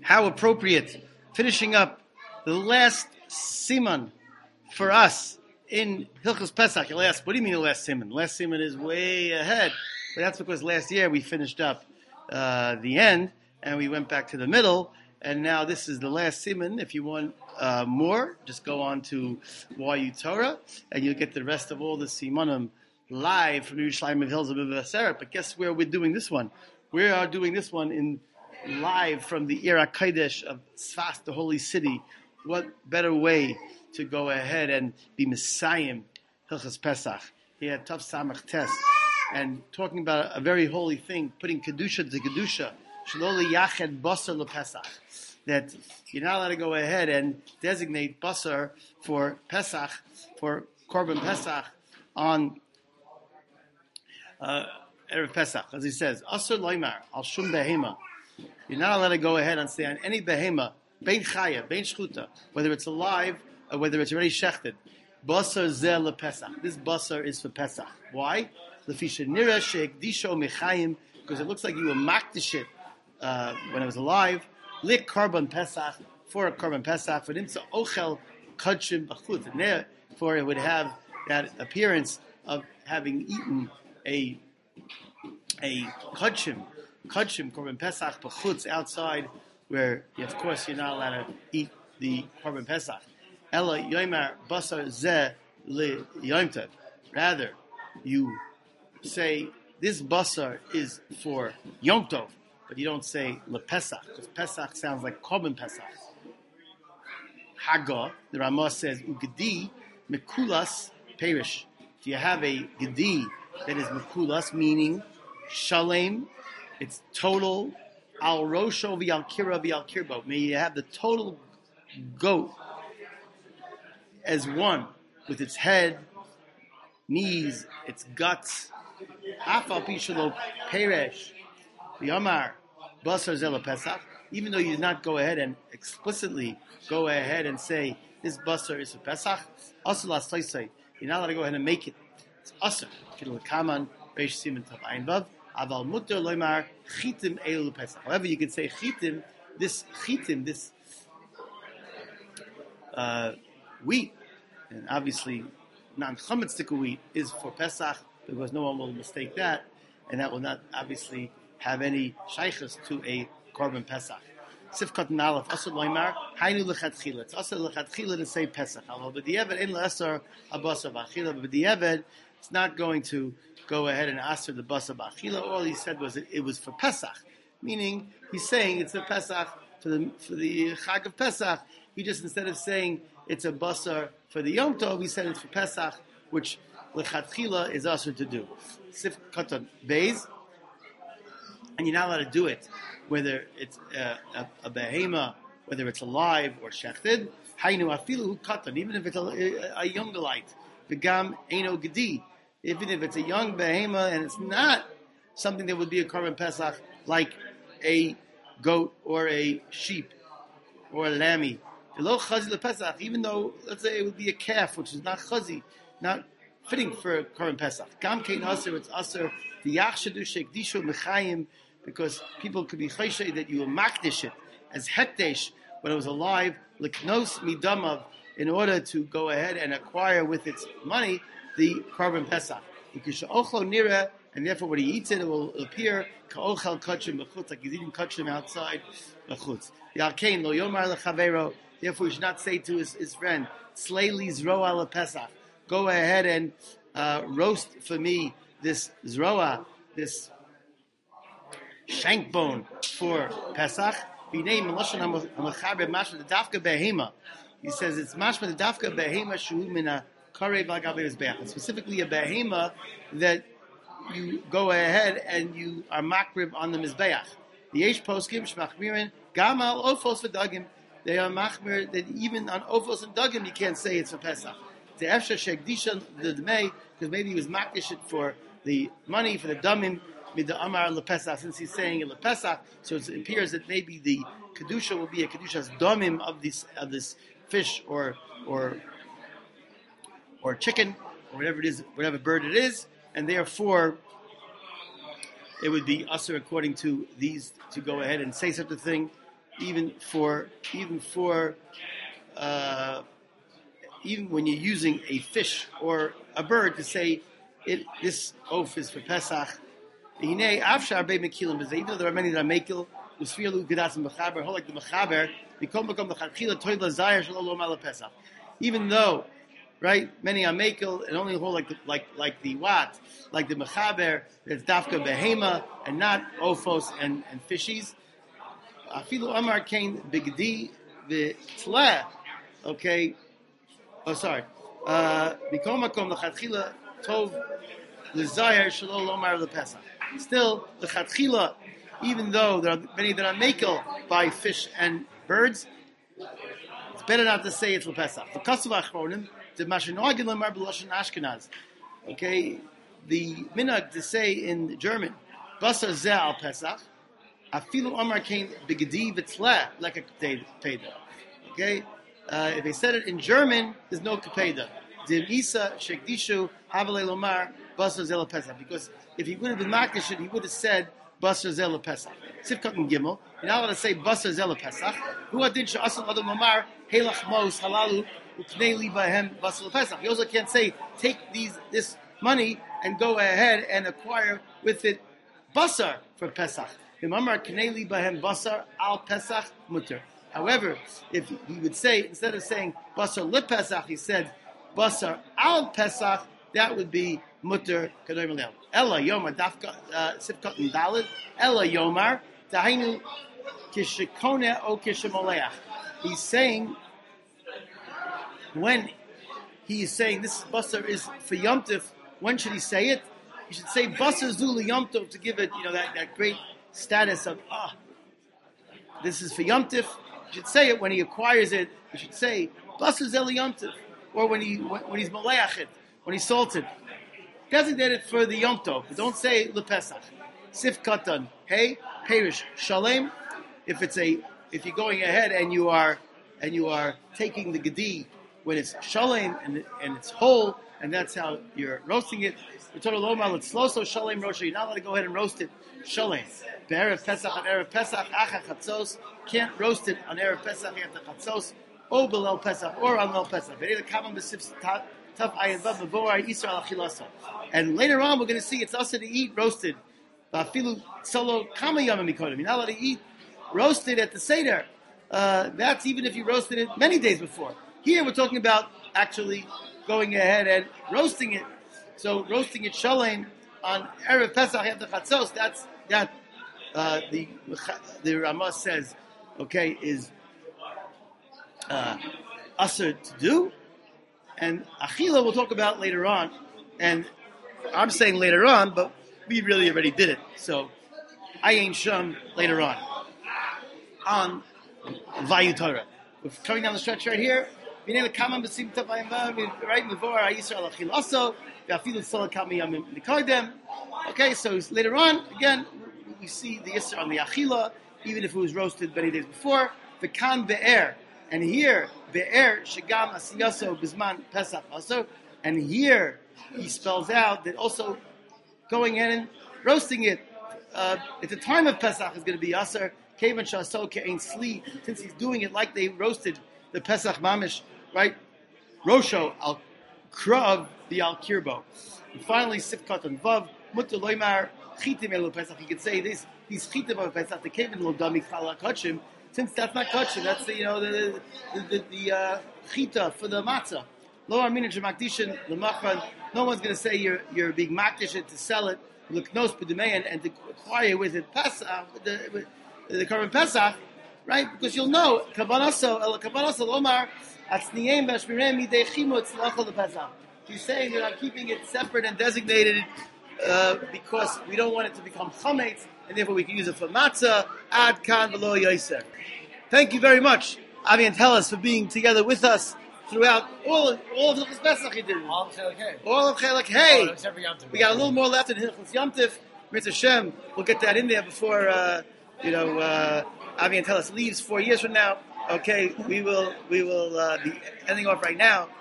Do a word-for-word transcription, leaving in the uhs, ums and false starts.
How appropriate. Finishing up the last siman for us in Hilchos Pesach. You'll ask, what do you mean the last siman? The last siman is way ahead. But that's because last year we finished up uh, the end and we went back to the middle. And now this is the last siman. If you want uh, more, just go on to Y U Torah and you'll get the rest of all the simanim live from Yerushalayim of Hills of Bivaseret. But guess where we're doing this one? We are doing this one in live from the Ir HaKodesh of Tzfas, the holy city. What better way to go ahead and be Messiah Hilchos Pesach? He had Tov Samach Tes, and talking about a very holy thing, putting Kedusha to Kedusha, Shaloli Yached Basar LePesach, that you're not allowed to go ahead and designate Basar for Pesach, for Korban Pesach on uh, Erev Pesach, as he says, Asur Loimar, Al Shum Behema. You're not allowed to go ahead and say on any behema, bein chaya, bein shchuta, whether it's alive or whether it's already shechted. Basar zeh lePesach. This basar is for Pesach. Why? Lefisha nira sheikdisho mechayim, because it looks like you were makdish it uh, when it was alive. Lik korban Pesach, for a korban Pesach, for nimtza ochel kachim b'chutz, and therefore it would have that appearance of having eaten a a kachim. Kachim, Korban Pesach, b'chutz, outside, where, of course, you're not allowed to eat the Korban Pesach. Ella yoimar basar zeh le yom tov. Rather, you say, this basar is for Yom Tov, but you don't say le Pesach, because Pesach sounds like Korban Pesach. Haggah, the Ramah says, ugedi mekulas perish. If you have a gedi that is mekulas, meaning shalem, it's total al rosho v'al kira v'al kirbo. May you have the total goat as one, with its head, knees, its guts. Afal pishalo peresh v'yamar basar zela pesach. Even though you did not go ahead and explicitly go ahead and say this basar is for Pesach, asur l'asay. You're not allowed to go ahead and make it. It's asur. Kittul kaman reish siman tav ayin vav. Aval mutter loymar chitim elu Pesach. However, you could say chitim, this chitim, this uh, wheat, and obviously non-chametz wheat is for Pesach, because no one will mistake that, and that will not obviously have any shaychus to a korban Pesach. Sifkat and Aleph, asur loymar hainu lechatchila. It's asur lechatchila to say Pesach. Although b'diavad in l'asar abasar v'achila, but b'diavad it's not going to go ahead and answer the basar b'achila. All he said was it, it was for Pesach, meaning he's saying it's a Pesach for the for the Chag of Pesach. He just, instead of saying it's a basar for the Yom Tov, he said it's for Pesach, which lechatchila is also to do. Sif katan beis, and you're not allowed to do it whether it's a, a, a behema, whether it's alive or shechted. Hainu afilu katan, even if it's a, a, a young light. V'gam eino gedi. Even if it's a young behema and it's not something that would be a korban Pesach, like a goat or a sheep or a lammy. Even though, let's say, it would be a calf, which is not chazi, not fitting for korban Pesach. Gam kein aser, it's aser v'yachshadu sheikdishu mechayim, because people could be chayshay that you will makdish it as hekdesh when it was alive, liknos midamav, in order to go ahead and acquire with its money the korban Pesach. And therefore when he eats it, it will appear ka'ochel kachim b'chutz, like he's eating kachim outside b'chutz. Yalkein lo yomar lechavero, therefore he should not say to his, his friend, slay li zroa le Pesach, go ahead and uh, roast for me this zroa, this shank bone for Pesach. He says it's mashma the dafka behema shu mina karev lagabe mizbeach. Specifically a behema that you go ahead and you are makrib on the mizbeach. The yesh poskim shmachmirin gamal ofos v'dagim. They are machmir that even on ofos and dagim you can't say it's for Pesach. The efsha shekdisha the dmei, because maybe he was makdish it for the money for the damim. The Amar LePesach, since he's saying it LePesach, so it appears that maybe the kedusha will be a kedusha's domim of this of this fish or or or chicken or whatever it is, whatever bird it is, and therefore it would be usher according to these to go ahead and say such a thing. even for even for uh, even when you're using a fish or a bird to say it this oath is for Pesach. Even though there are many that are mekil, like the mechaber, even though, right, many are mekil and only hold like the, like like the what, like the mechaber, that's dafka behema and not ophos and and fishies. Afilu amar kain bigdi v'tleh. Okay, oh sorry. Bikom makom l'chatchila tov l'zayir shelo lomar l'pesach. Still, the chatchila, even though there are many that are mekil by fish and birds, it's better not to say it's l'pesach. The kasav achronim, the mashenogin lemar b'loshen Ashkenaz. Okay, the minhag to say in German, basar zeh al pesach, afilu amar kain b'gedi v'tleh like a peda. Okay, uh, if they said it in German, there's no kapeda. Dim isa shekdishu havalei lomar basar zeh al pesach, because if he would have been makdish, he would have said basar zeh al pesach. Sifkat and gimel. You're not allowed to say basar zeh al pesach. Who adin she'asal adam lomar helach mos halalu uknei li bahem basar al pesach. You also can't say take these this money and go ahead and acquire with it basar for pesach. Imamar knei li bahem basar al pesach mutter. However, if he would say instead of saying basar li pesach, he said basar al pesach, that would be mutter kadoim leil. Ella yomar dafka sifkat and dalid. Ella yomar dahainu kishikone o kishemoleach. He's saying when he is saying this basar is for Yom Tov, when should he say it? He should say basar zul Yom Tov to give it, you know, that, that great status of ah, this is for Yom Tov. You should say it when he acquires it. You should say basar zel Yom Tov, or when he when, when he's moleach it, when he's salted. Designate it for the Yom Tov, but don't say lepesach. Sif katan, hey, perish shalem. If it's a, if you're going ahead and you are, and you are taking the gedi when it's shalem and and it's whole, and that's how you're roasting it. The total lomal it's sloso shalem rosha. You're not allowed to go ahead and roast it shalem. Be'erev pesach on erev pesach acha chatzos, can't roast it on erev pesach after chatzos, o belel pesach or on lel pesach. But either kavam b'sif tat. And later on, we're going to see it's also to eat roasted. You're not allowed to eat roasted at the Seder. Uh, that's even if you roasted it many days before. Here, we're talking about actually going ahead and roasting it. So, roasting it shalem on Erev Pesach after Chatzos, that's that uh, the the Ramah says, okay, is uh, usher to do. And Achila we'll talk about later on. And I'm saying later on, but we really already did it. So I ain't shum later on. On Vayu Torah. We're coming down the stretch right here. Right okay, so later on, again, we see the Yisra on the Achila, even if it was roasted many days before. The Kan Be'er. And here, Be'er Shagam Asiyaso Bizman Pesach also. And here he spells out that also going in and roasting it uh, at the time of Pesach is going to be Aser. Kevan Shaso Ke'ain Sli, since he's doing it like they roasted the Pesach Mamish, right? Rosho al Krav the al Kirbo. And finally, Sifkat and Vav, Mutter Loimar, Chitim Elu Pesach. He could say this, these Chitim of Pesach, the Kevan Lodami Chala Kachim. Since that's not kosher, that's the you know the the the, the uh, chita for the matzah. Lo armina shemakdishin lemachran. No one's going to say you're you're being makdish to sell it l'knos b'demei and to acquire with it Pesach the with the current Pesach, right? Because you'll know kabanaso el kabanaso lomar atzniim b'shmirem midei chimutz l'achol the Pesach. He's saying that I'm keeping it separate and designated uh, because we don't want it to become chametz. And therefore we can use it for matzah, ad kan v'lo yoser. Thank you very much, Avi and Telis, for being together with us throughout all of, all of Hilchos Pesach. He did. All of Chelak Hey. All of Chelak Hey. Oh, except for Yom Tov. We got a little more left in Hilchos Yom Tov. Mitzvah Shem, we'll get that in there before, uh, you know, uh, Avi and Telis leaves four years from now. Okay, we will, we will uh, be ending off right now.